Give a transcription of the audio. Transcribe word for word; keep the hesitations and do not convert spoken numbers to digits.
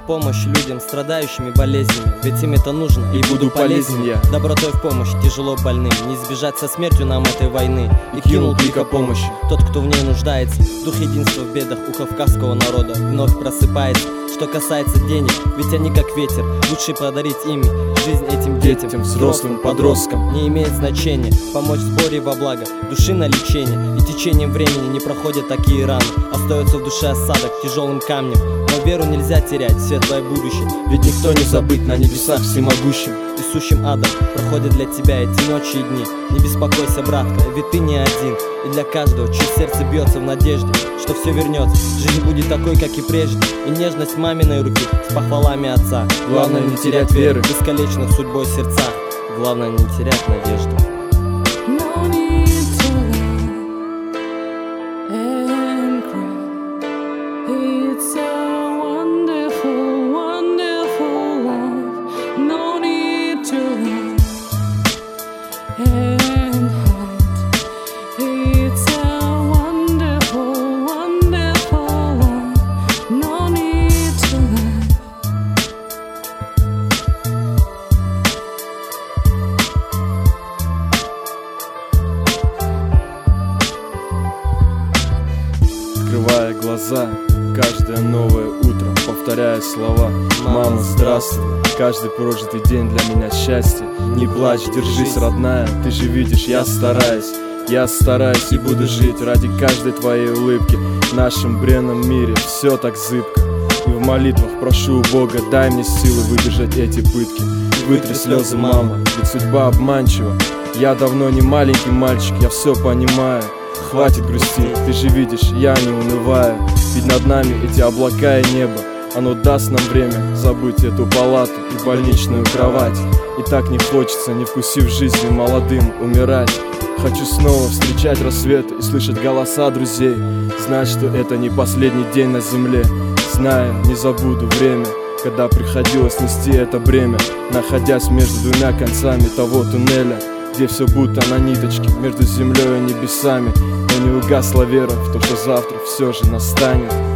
помощь людям, страдающим и болезнями. Ведь им это нужно, и, и буду полезен я. Добротой в помощь тяжело больным, не избежать со смертью нам этой войны. И, и кинул крик о помощи тот, кто в ней нуждается. Дух единства в бедах у кавказского народа вновь просыпается. Что касается денег, ведь они как ветер, лучше подарить ими жизнь этим детям, детям взрослым подросткам. Не имеет значения помочь в сборе во благо души на лечение. И течением времени не проходят такие раны. Остается в душе осадок тяжелым камнем. Но веру нельзя терять, светлое будущее. Ведь никто не забыт на небесах всемогущим и сущим адом. Проходят для тебя эти ночи и дни. Не беспокойся, братка, ведь ты не один. И для каждого, чье сердце бьется в надежде, что все вернется, жизнь будет такой, как и прежде. И нежность маминой руки с похвалами отца. Главное не терять веры в искалеченных судьбой сердцах. Главное не терять надежды. Открывая глаза, каждое новое утро, повторяя слова: «Мама, здравствуй». Каждый прожитый день для меня счастье. Не плачь, держись, родная, ты же видишь, я стараюсь. Я стараюсь и буду жить ради каждой твоей улыбки. В нашем бренном мире все так зыбко. И в молитвах прошу у Бога, дай мне силы выдержать эти пытки. Вытри слезы, мама, ведь судьба обманчива. Я давно не маленький мальчик, я все понимаю. Хватит грустить, ты же видишь, я не унываю. Ведь над нами эти облака и небо. Оно даст нам время забыть эту палату и больничную кровать. И так не хочется, не вкусив жизни молодым, умирать. Хочу снова встречать рассвет и слышать голоса друзей. Знать, что это не последний день на земле. Зная, не забуду время, когда приходилось нести это бремя, находясь между двумя концами того туннеля, где все будто на ниточке между землей и небесами. Но не угасла вера в то, что завтра все же настанет.